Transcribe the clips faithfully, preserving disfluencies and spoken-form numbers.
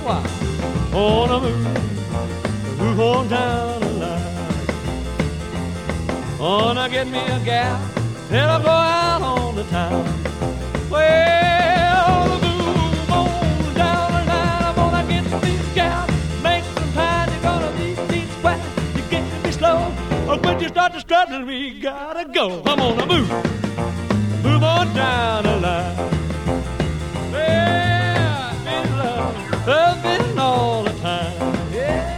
why. Wanna move, move on down the line. Wanna get me a gal, that'll go out on the town. Well, move on down the line. I'm gonna get me a gal, make some pie. You're gonna be these quiet, you get me slow. Or when you start to strutting, we gotta go. I'm gonna move, move on down the line. Yeah, I've been loving, loving all the time. Yeah.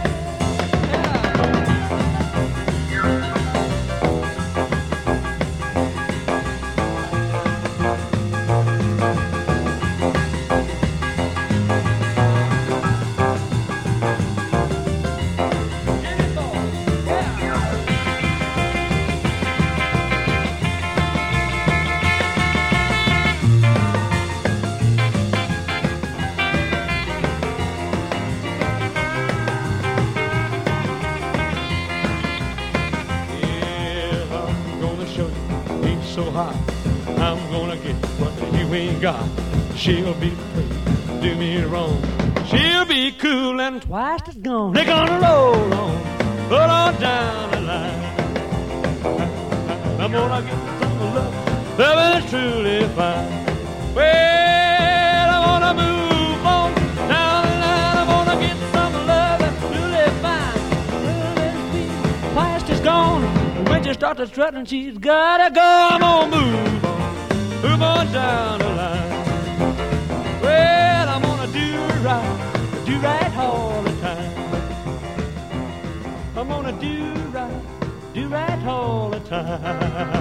I'm gonna get what you ain't got. She'll be afraid to do me wrong. She'll be cool and twice as gone. They're gonna roll on, roll on down the line. I'm gonna get some love, love is truly fine. Well, I wanna move on down the line. I'm gonna get some love that's truly fine. Love is twice as gone. When you start to strutting, she's gotta go. I'm gonna move on, move on down the line. Well, I'm gonna do right, do right all the time. I'm gonna do right, do right all the time.